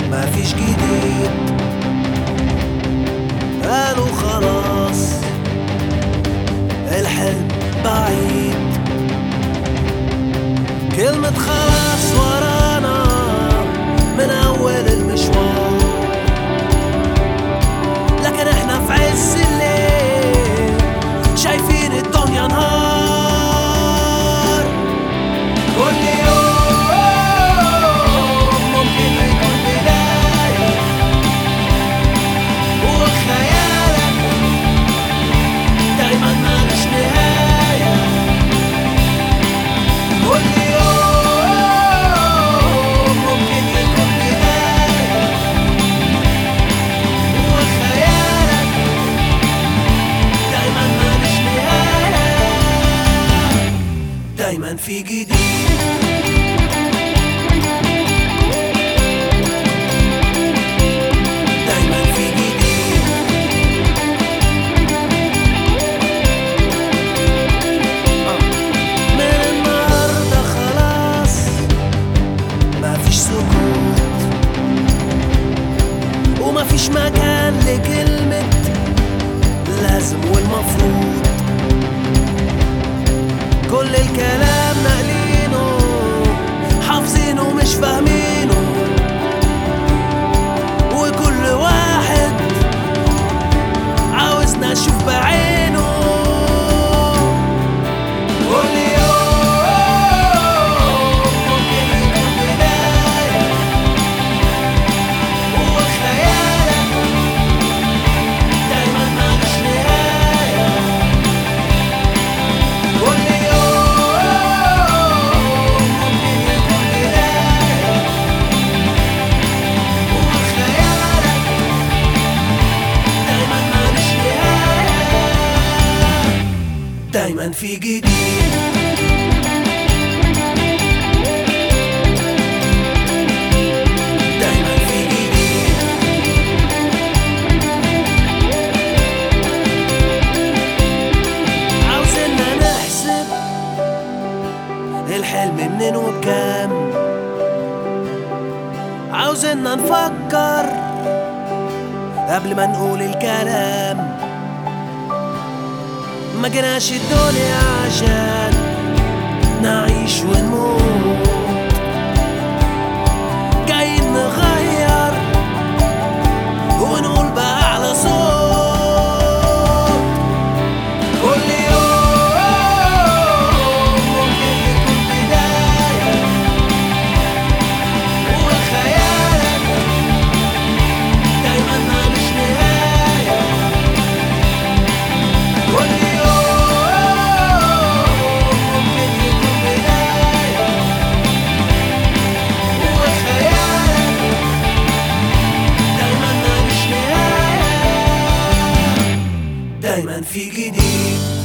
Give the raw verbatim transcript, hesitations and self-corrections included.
مفيش جديد، قالوا خلاص الحلم بعيد. كلمة خلاص ورانا من أول المشوار، لكن احنا في عز الليل شايفين الدنيا نهار. كل يوم ممكن يكون بداية، وخيالك دايما مالوش نهاية. كل يوم ممكن يكون بداية، وخيالك دايما مالوش نهاية. دايما في جديد، دايما في جديد. من النهاردة خلاص مفيش سكوت، ومفيش مكان لكلمة لازم والمفروض. كل الكلام ناقلينه حافظينه مش فاهمينه، وكل واحد عاوزنا نشوف بعينه. كل يوم ممكن يكون بداية، وخيالك دايما مالوش نهاية. كل يوم ممكن يكون بداية، وخيالك دايما مالوش نهاية. دايما في جديد، دايما في جديد. عاوزنا نحسب الحلم منين وبكام، عاوزنا نفكر قبل ما نقول الكلام. ما جيناش الدنيا عشان نعيش ونموت، جايين نغير ونقول بأعلى صوت. كل يوم ممكن يكون بداية، وخيالك دايما مالوش نهاية. كل يوم ممكن يكون بداية، وخيالك دايما مالوش نهاية. دايما في جديد.